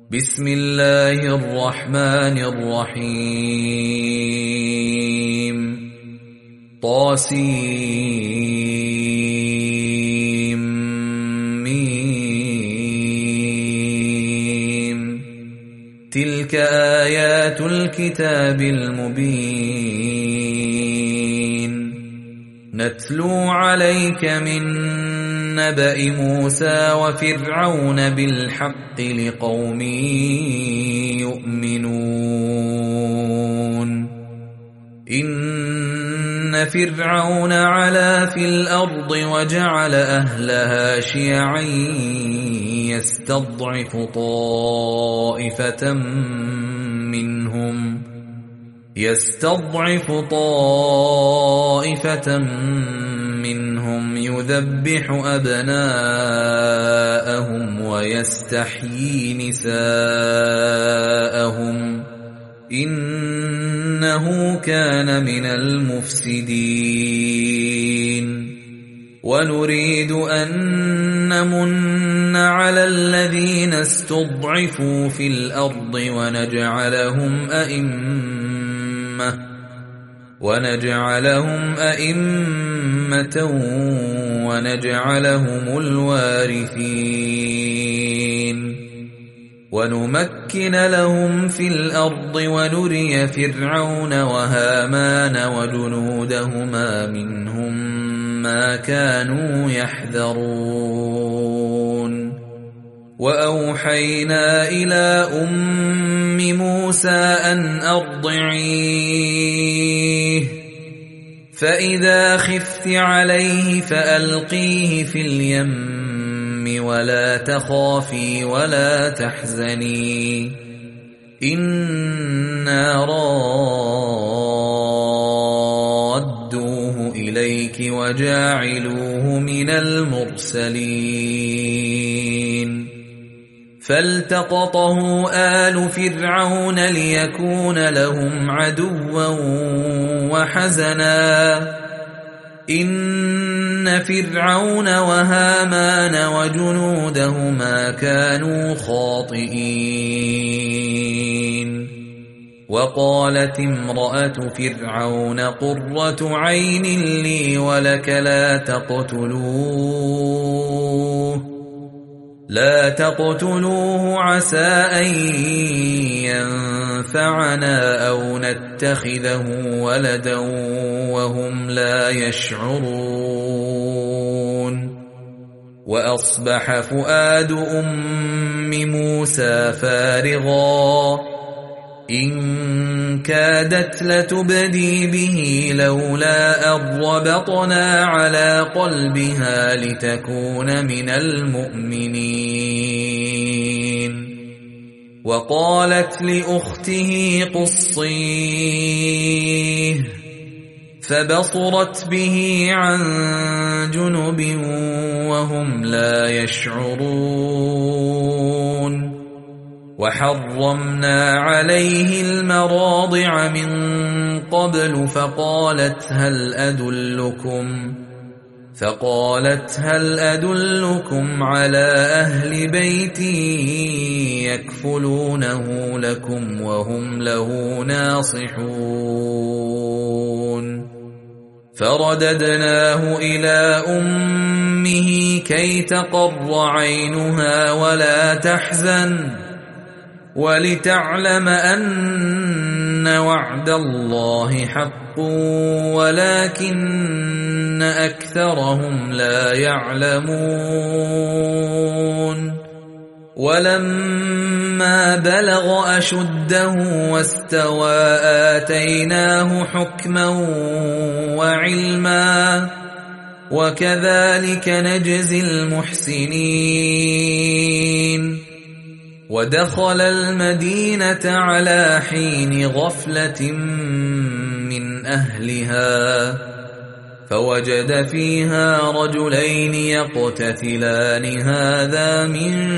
بسم الله الرحمن الرحيم طاسيم ميم تلك آيات الكتاب المبين نتلو عليك من نبأ موسى وفرعون بالحق لقوم يؤمنون إن فرعون علا في الأرض وجعل أهلها شيعا يستضعف طائفة منهم يذبح أبناءهم ويستحيي نساءهم إنه كان من المفسدين ونريد أن نمن على الذين استضعفوا في الأرض ونجعلهم أئمة ونجعلهم الوارثين ونمكن لهم في الأرض ونري فرعون وهامان وجنودهما منهم ما كانوا يحذرون وأوحينا إلى أم موسى أن أرضعيه فإذا خفت عليه فألقيه في اليم ولا تخافي ولا تحزني إنا رادوه إليك وجاعلوه من المرسلين فالتقطه آل فرعون ليكون لهم عدوا وحزنا إن فرعون وهامان وجنودهما كانوا خاطئين وقالت امرأة فرعون قرة عين لي ولك لا تقتلوه عسى أن ينفعنا أو نتخذه ولدا وهم لا يشعرون وأصبح فؤاد أم موسى فارغا إن كادت لتبدي به لولا أن ربطنا على قلبها لتكون من المؤمنين وقالت لأخته قصيه فبصرت به عن جنب وهم لا يشعرون وحرمنا عليه المراضع من قبل فقالت هل أدلكم على أهل بيت يكفلونه لكم وهم له ناصحون فرددناه إلى أمه كي تقر عينها ولا تحزن ولتعلم أن وعد الله حق ولكن أكثرهم لا يعلمون ولما بلغ أشده واستوى آتيناه حكما وعلما وكذلك نجزي المحسنين ودخل المدينة على حين غفلة من أهلها فوجد فيها رجلين يقتتلان هذا من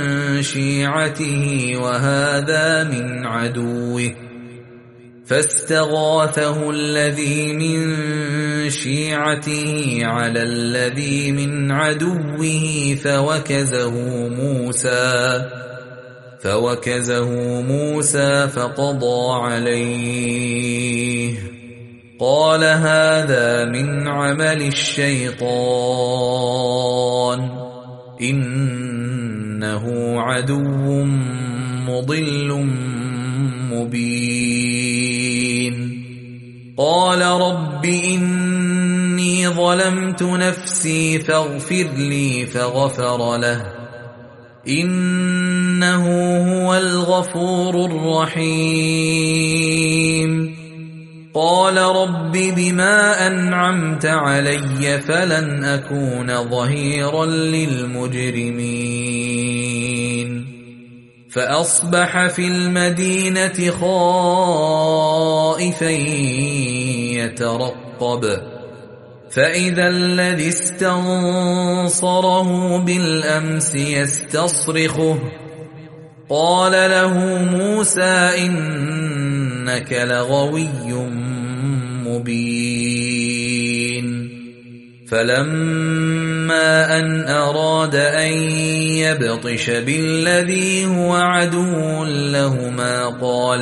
شيعته وهذا من عدوه فاستغاثه الذي من شيعته على الذي من عدوه فوكزه موسى فوكزه موسى فقضى عليه. قال هذا من عمل الشيطان إنه عدو مضل مبين. قال رب إني ظلمت نفسي فاغفر لي فغفر له إنه هو الغفور الرحيم. قال رب بما أنعمت علي فلن أكون ظهيرا للمجرمين. فأصبح في المدينة خائفا يترقب فإذا الذي استنصره بالأمس يستصرخه. قال له موسى إنك لغوي مبين. فلما أن أراد أن يبطش بالذي هو عدو لهما قال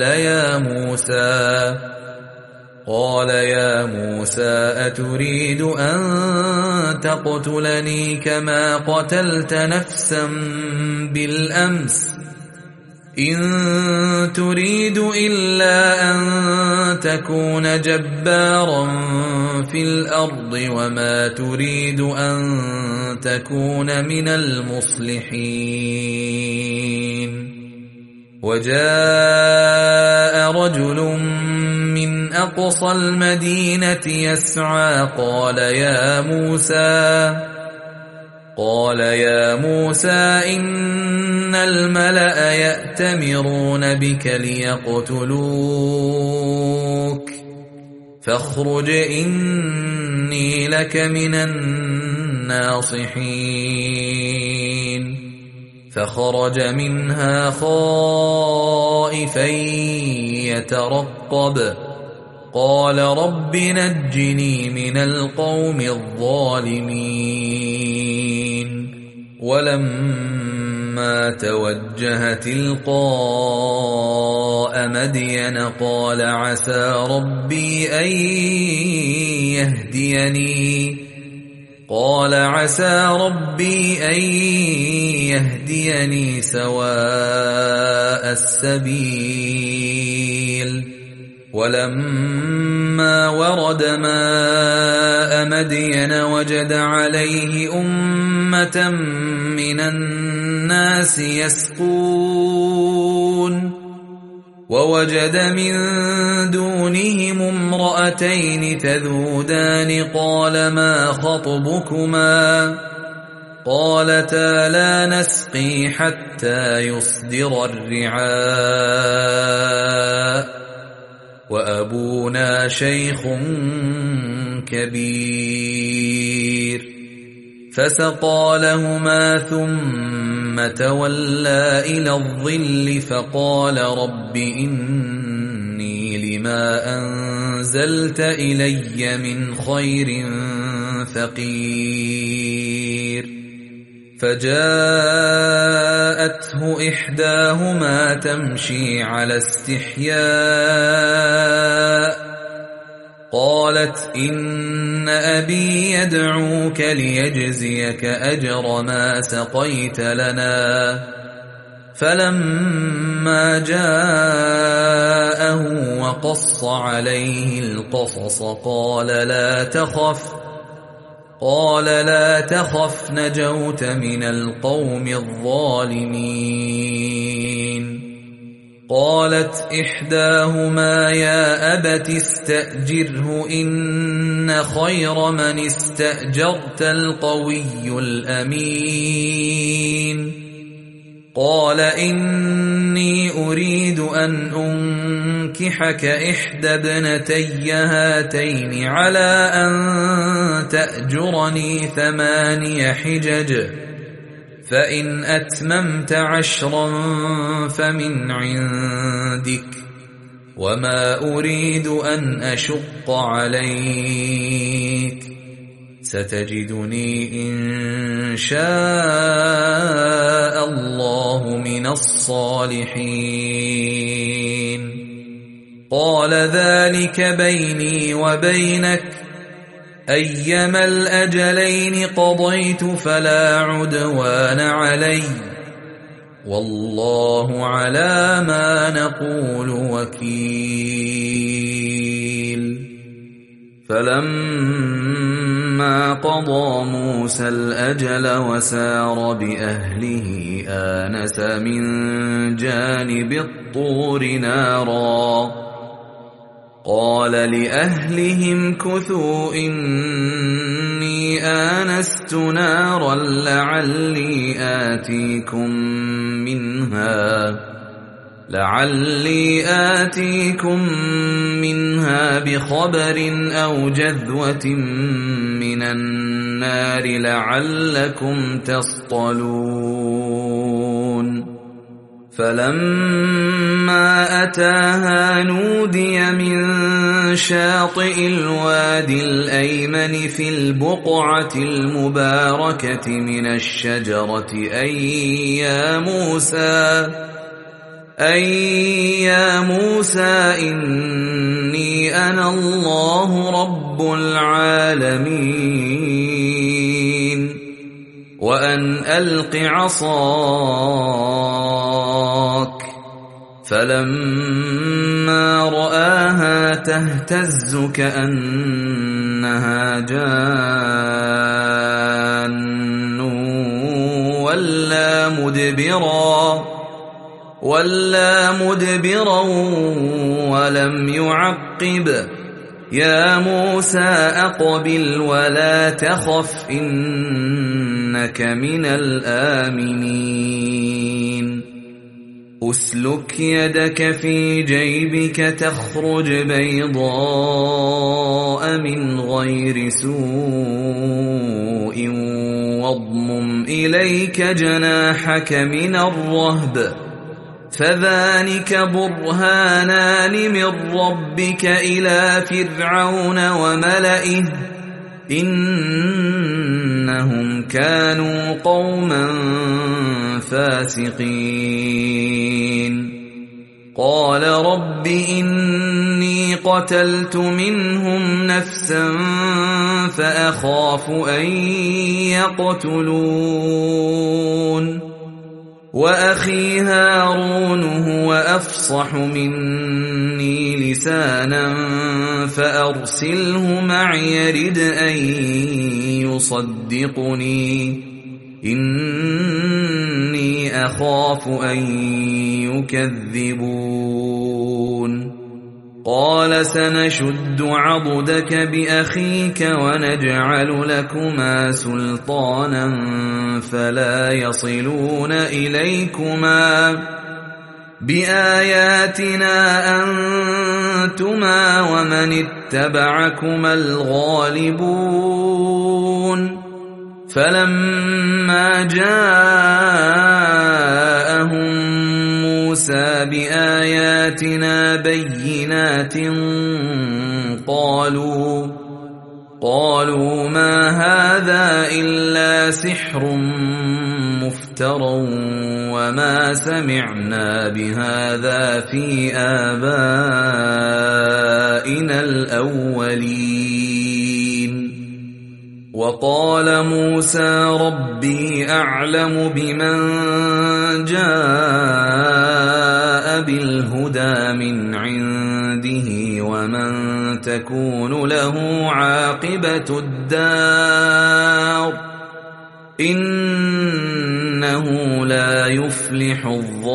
يا موسى أتريد أن تقتلني كما قتلت نفسا بالأمس إن تريد إلا أن تكون جبارا في الأرض وما تريد أن تكون من المصلحين. وجاء رجل من أقصى المدينة يسعى قال يا موسى إن الملأ يأتمرون بك ليقتلوك فاخرج إني لك من الناصحين. فخرج منها خائفا يترقب قال رب نجني من القوم الظالمين. ولما توجه تلقاء مدين قال عسى ربي أن يهديني سواء السبيل. ولما ورد ماء مدين وجد عليه أمة من الناس يسقون ووجد من دونهم امرأتين تذودان قال ما خطبكما قالتا لا نسقي حتى يصدر الرعاء وأبونا شيخ كبير. فسقى لهما ثم تولى إلى الظل فقال رب إني لما أنزلت إلي من خير فقير. فجاءته إحداهما تمشي على استحياء قالت إن أبي يدعوك ليجزيك أجر ما سقيت لنا. فلما جاءه وقص عليه القصص قال لا تخف نجوت من القوم الظالمين. قالت إحداهما يا أبت استأجره إن خير من استأجرت القوي الأمين. قال إني أريد أن أنكحك إحدى ابنتي هاتين على أن تأجرني 8 حجج فإن أتممت 10 فمن عندك وما أريد أن أشق عليك ستجدني إن شاء الله من الصالحين قال ذلك بيني وبينك أيما الأجلين قضيت فلا عدوان علي والله على ما نقول وكيل فلما قضى موسى الأجل وسار بأهله آنس من جانب الطور نارا قال لأهلهم كثوا إني آنست نارا لعلي آتيكم منها بخبر أو جذوة من النار لعلكم تصطلون فلما أتاها نودي من شاطئ الوادي الأيمن في البقعة المباركة من الشجرة أي يا موسى إني أنا الله رب العالمين وأن ألق عصاك فلما رآها تهتز كأنها جان ولا مدبرا ولم يعقب يا موسى أقبل ولا تخف إنك من الآمنين أسلك يدك في جيبك تخرج بيضاء من غير سوء واضمم إليك جناحك من الرهب فذلك برهانان من ربك إلى فرعون وملئه إنهم كانوا قوما فاسقين قال رب إني قتلت منهم نفسا فأخاف أن يقتلون وأخي هارون هو أفصح مني لسانا فأرسله معي يرد أن يصدقني إني أخاف أن يكذبون قال سنشد عضدك بأخيك ونجعل لكما سلطانا فلا يصلون إليكما بآياتنا أنتما ومن اتبعكما الغالبون فلما جاءهم موسى بآياتنا بينات قالوا ما هذا إلا سحر مفترى وما سمعنا بهذا في آبائنا الأولين وقال موسى ربي أعلم بمن جاء بالهدى من عنده ومن تكون له عاقبة الدار إنه لا يفلح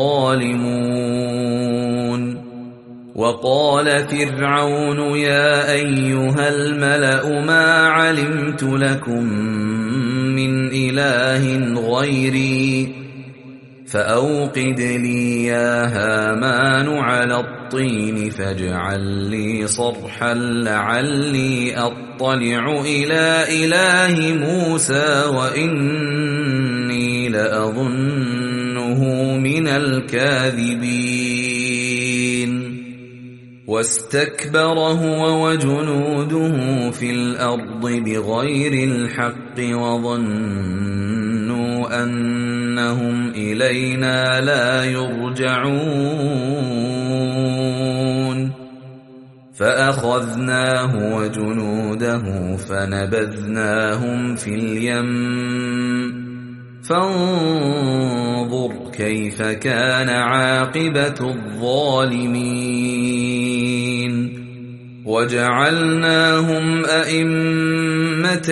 الظالمون وقال فرعون يا أيها الملأ ما علمت لكم من إله غيري فأوقد لي يا هامان على الطين فاجعل لي صرحا لعلي أطلع إلى إله موسى وإني لأظنه من الكاذبين واستكبر هو وجنوده في الأرض بغير الحق وظنوا أنهم إلينا لا يرجعون فأخذناه وجنوده فنبذناهم في اليم فانظر كيف كان عاقبة الظالمين وجعلناهم أئمة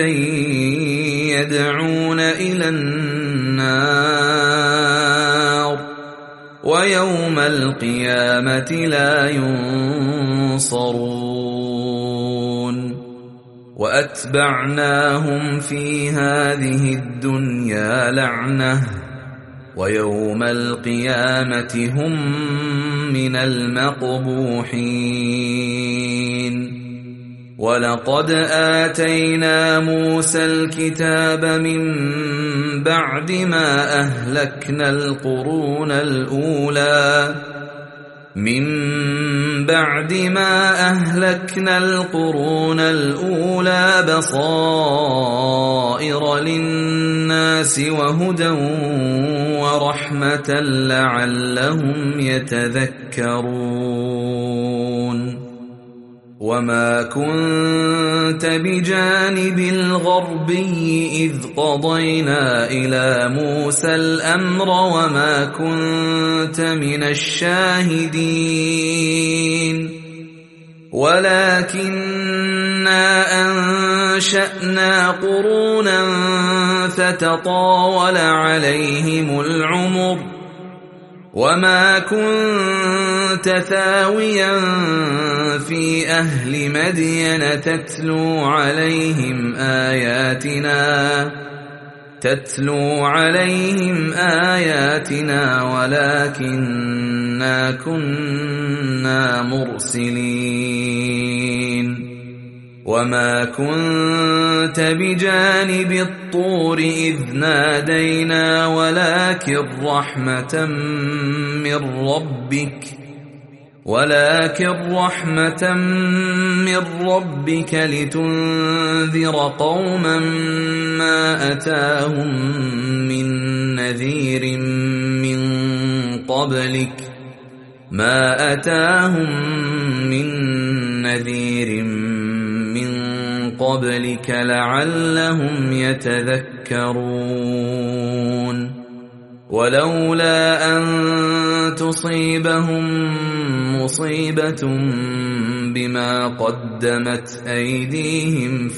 يدعون إلى النار ويوم القيامة لا ينصرون وأتبعناهم في هذه الدنيا لعنة ويوم القيامة هم من المقبوحين ولقد آتينا موسى الكتاب من بعد ما أهلكنا القرون الأولى بصائر للناس وهدى ورحمة لعلهم يتذكرون وما كنت بجانب الغربي إذ قضينا إلى موسى الأمر وما كنت من الشاهدين ولكننا أنشأنا قرونا فتطاول عليهم العمر وما كنت ثاويا في أهل مدين تتلو عليهم آياتنا ولكننا كنا مرسلين وما كنت بجانب الطور إذ نادينا ولكن رحمة من ربك لتنذر قوما ما أتاهم من نذير من قبلك لعلهم يتذكرون ولولا أن تصيبهم مصيبة بما قدمت أيديهم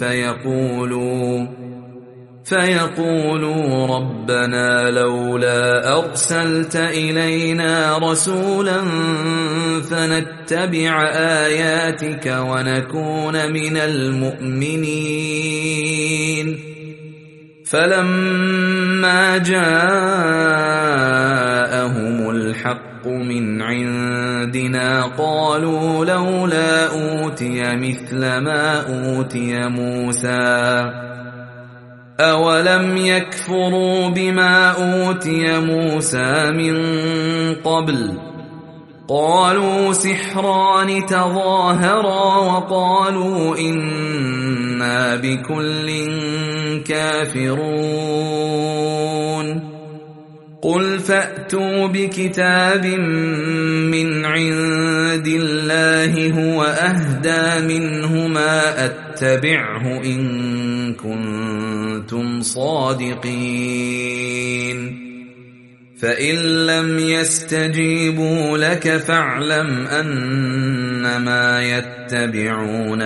فيقولوا ربنا لولا أرسلت إلينا رسولا فنتبع آياتك ونكون من المؤمنين فلما جاءهم الحق من عندنا قالوا لولا أوتي مثل ما أوتي موسى أولم يكفروا بما أوتي موسى من قبل قالوا سحران تظاهرا وقالوا إنا بكل كافرون قل فأتوا بكتاب من عند الله هو أهدى منهما أتبعه إن كنتم صادقين فإن لم يستجيبوا لك فاعلم أنما يتبعون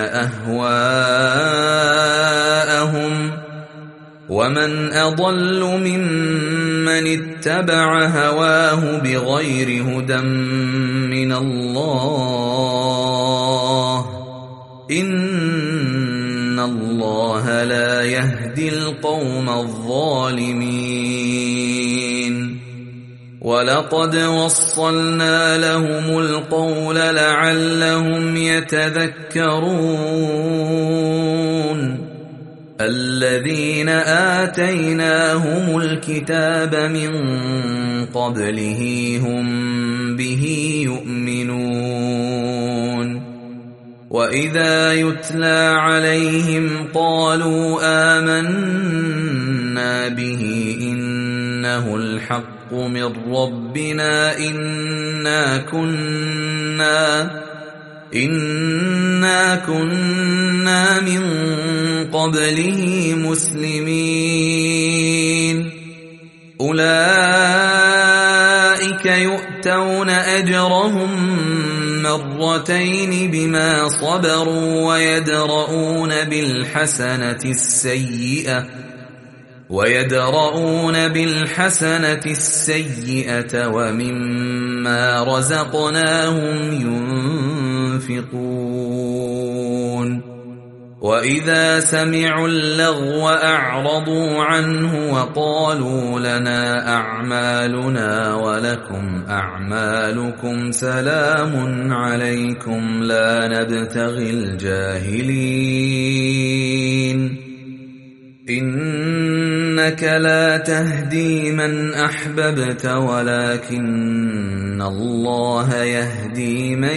أهواءهم ومن أضل ممن اتبع هواه بغير هدى من الله إن الله لا يهدي القوم الظالمين ولقد وصلنا لهم القول لعلهم يتذكرون الذين آتيناهم الكتاب من قبله هم به يؤمنون وإذا يتلى عليهم قالوا آمنا به إنه الحق من ربنا إنا كنا من قبله مسلمين أولئك يؤتون أجرهم مرتين بما صبروا ويدرؤون بالحسنة السيئة ومما رزقناهم ينفقون وإذا سمعوا اللغو أعرضوا عنه وقالوا لنا أعمالنا ولكم أعمالكم سلام عليكم لا نبتغي الجاهلين إنك لا تهدي من أحببت ولكن الله يهدي من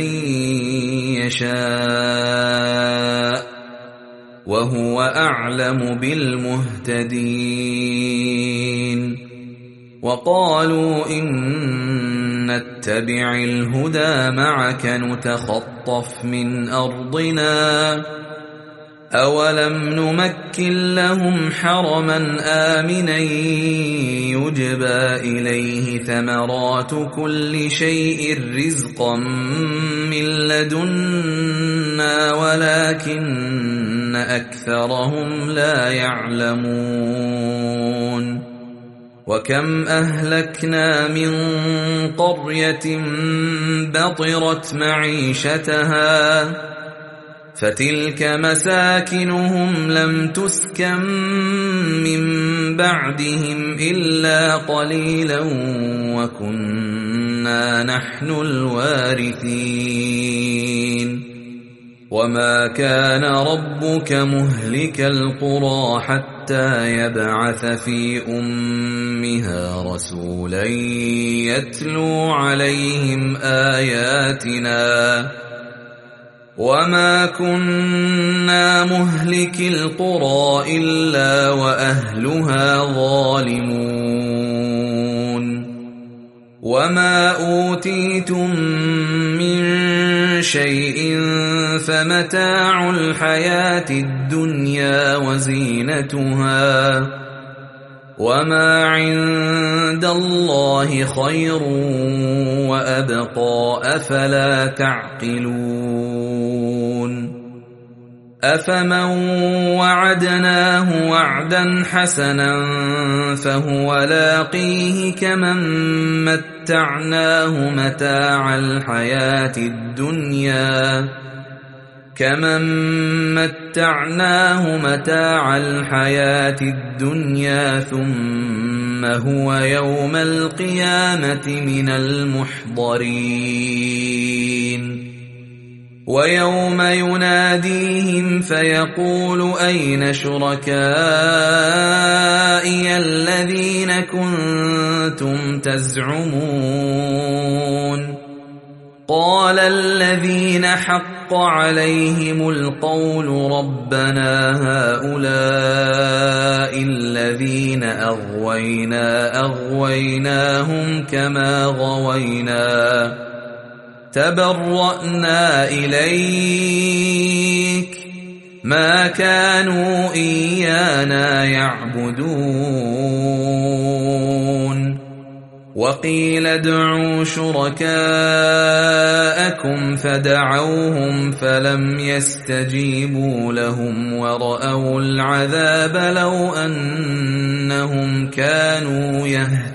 يشاء وهو أعلم بالمهتدين وقالوا إن نتبع الهدى معك نتخطف من أرضنا أولم نمكن لهم حرما آمنا يجبى إليه ثمرات كل شيء رزقا من لدنا ولكن أكثرهم لا يعلمون وكم أهلكنا من قرية بطرت معيشتها فتلك مساكنهم لم تسكن من بعدهم إلا قليلا وكنا نحن الوارثين وما كان ربك مهلك القرى حتى يبعث في أمها رسولا يتلو عليهم آياتنا وما كنا مهلك القرى إلا وأهلها ظالمون وما أوتيتم من شيء فمتاع الحياة الدنيا وزينتها وما عند الله خير وأبقى أفلا تعقلون أفمن وعدناه وعدا حسنا فهو لاقيه كمن متعناه متاع الحياة الدنيا ثم هو يوم القيامة من المحضرين ويوم يناديهم فيقول أين شركائي الذين كنتم تزعمون قال الذين حق عليهم القول ربنا هؤلاء الذين أغويناهم كما غوينا تبرأنا إليك ما كانوا إيانا يعبدون وقيل ادعوا شركاءكم فدعوهم فلم يستجيبوا لهم ورأوا العذاب لو أنهم كانوا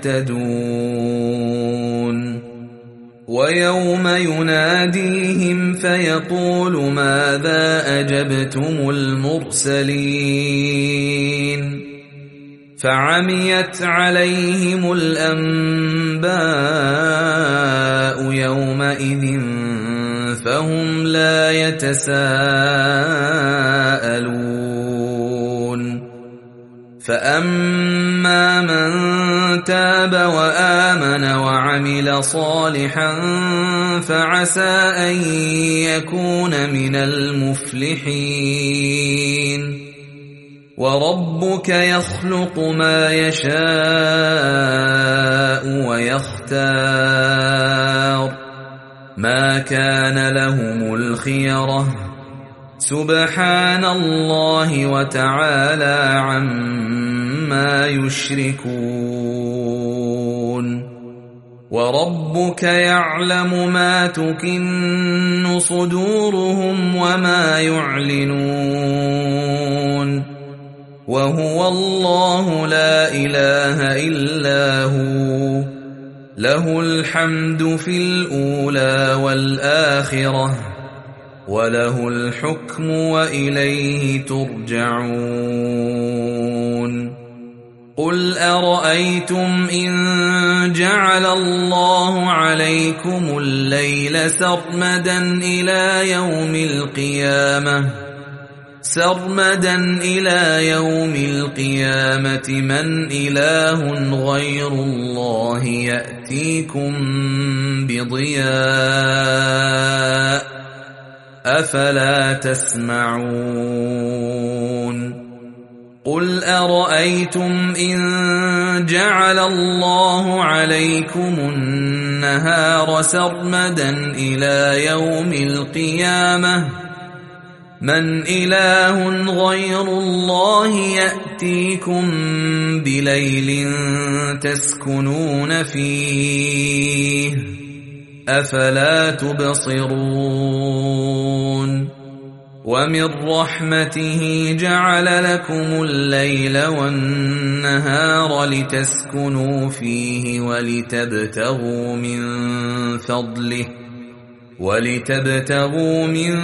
يهتدون ويوم يناديهم فيقول ماذا أجبتم المرسلين فعميت عليهم الأنباء يومئذ فهم لا يتساءلون فأما من تاب وآمن وعمل صالحا فعسى أن يكون من المفلحين وربك يخلق ما يشاء ويختار ما كان لهم الخيرة سبحان الله وتعالى عما يشركون وربك يعلم ما تكن صدورهم وما يعلنون وهو الله لا إله إلا هو له الحمد في الأولى والآخرة وله الحكم وإليه ترجعون قل أرأيتم إن جعل الله عليكم الليل سرمدا إلى يوم القيامة من إله غير الله يأتيكم بضياء أفلا تسمعون قل أرأيتم إن جعل الله عليكم النهار سرمدا إلى يوم القيامة من إله غير الله يأتيكم بليل تسكنون فيه أفلا تبصرون ومن رحمته جعل لكم الليل والنهار لتسكنوا فيه ولتبتغوا من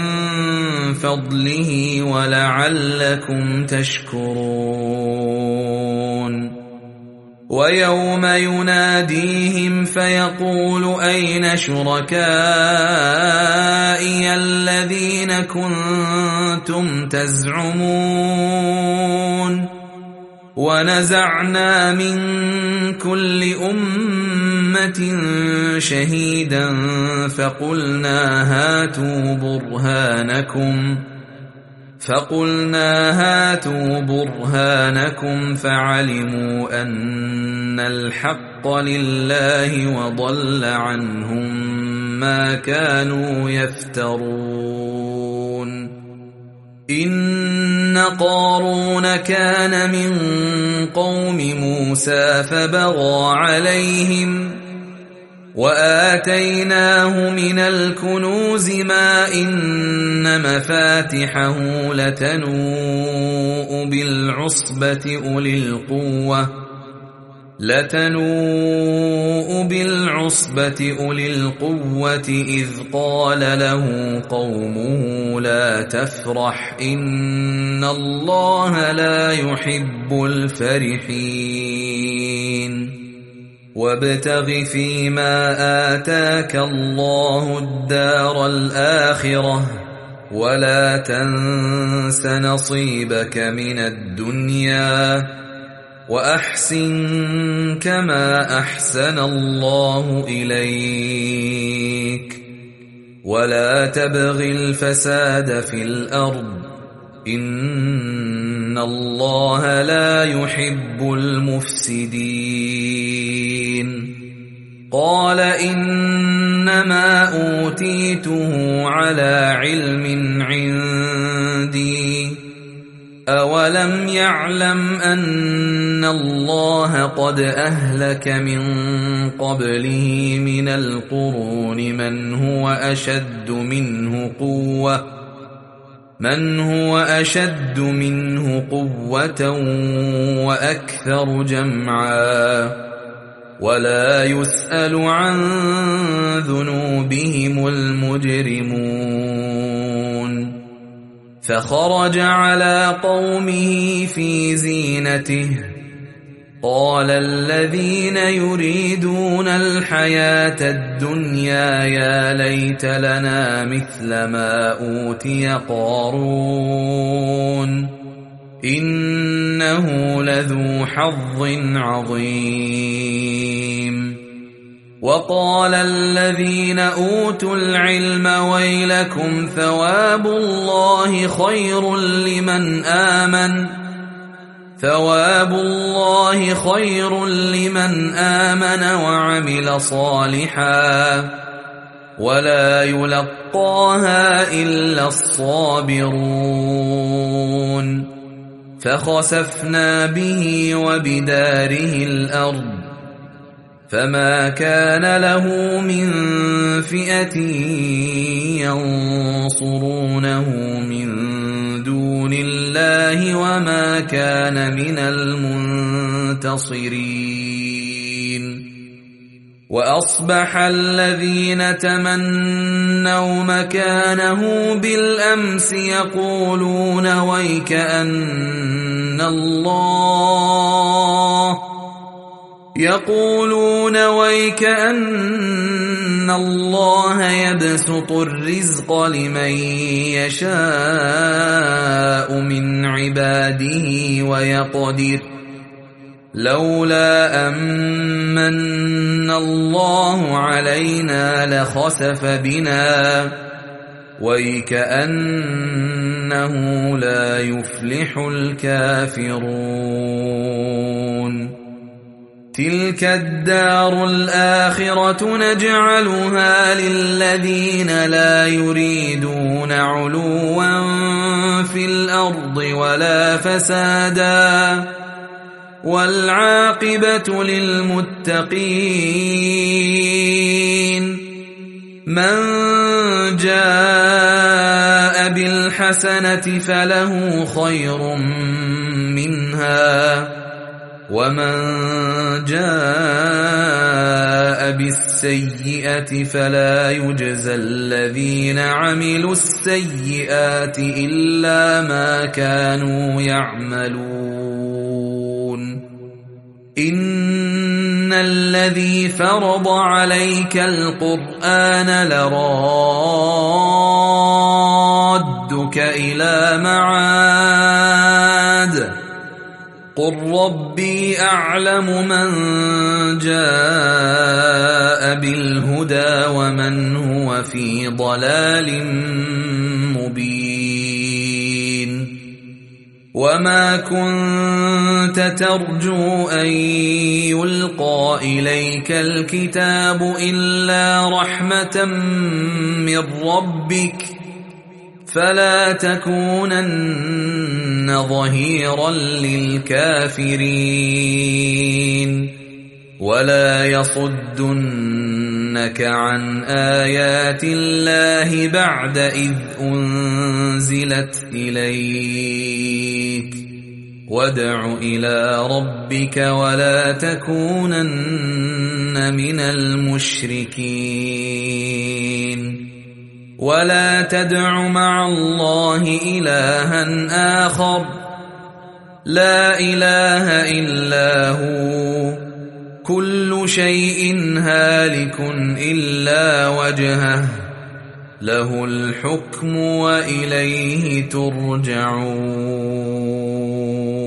فضله ولعلكم تشكرون ويوم يناديهم فيقول أين شركائي الذين كنتم تزعمون ونزعنا من كل أمة شهيدا فقلنا هاتوا برهانكم فعلموا أن الحق لله وضل عنهم ما كانوا يفترون إن قارون كان من قوم موسى فبغى عليهم وآتيناه من الكنوز ما إن مفاتحه لتنوء بالعصبة أولي القوة إذ قال له قومه لا تفرح إن الله لا يحب الفرحين وابتغ فيما آتاك الله الدار الآخرة ولا تنس نصيبك من الدنيا وأحسن كما أحسن الله إليك ولا تبغ الفساد في الأرض إن الله لا يحب المفسدين قال إنما أوتيته على علم عندي أولم يعلم أن الله قد أهلك من قبله من القرون من هو أشد منه قوة وأكثر جمعا ولا يسأل عن ذنوبهم المجرمون فخرج على قومه في زينته قال الذين يريدون الحياة الدنيا يا ليت لنا مثل ما أوتي قارون إنه لذو حظ عظيم. وقال الذين أوتوا العلم ويلكم ثواب الله خير لمن آمن وعمل صالحا ولا يلقاها إلا الصابرون. فخسفنا به وبداره الأرض فما كان له من فئة ينصرونه من دون الله وما كان من المنتصرين. وأصبح الذين تمنوا مكانه بالأمس يقولون ويكأن الله يبسط الرزق لمن يشاء من عباده ويقدر لولا أمن الله علينا لخسف بنا ويكأنه لا يفلح الكافرون. تلك الدار الآخرة نجعلها للذين لا يريدون علوا في الأرض ولا فسادا والعاقبة للمتقين. من جاء بالحسنة فله خير منها ومن جاء بالسيئة فلا يجزى الذين عملوا السيئات إلا ما كانوا يعملون. إن الذي فرض عليك القرآن لرادك إلى معاد قل ربي أعلم من جاء بالهدى ومن هو في ضلال مبين. وما كنت ترجو أن يلقى إليك الكتاب إلا رحمة من ربك فلا تكونن ظهيرا للكافرين ولا يصدنك عن آيات الله بعد إذ أنزلت إليك وادع إلى ربك ولا تكونن من المشركين. ولا تدع مع الله إلها آخر لا إله إلا هو كل شيء هالك إلا وجهه له الحكم وإليه ترجعون.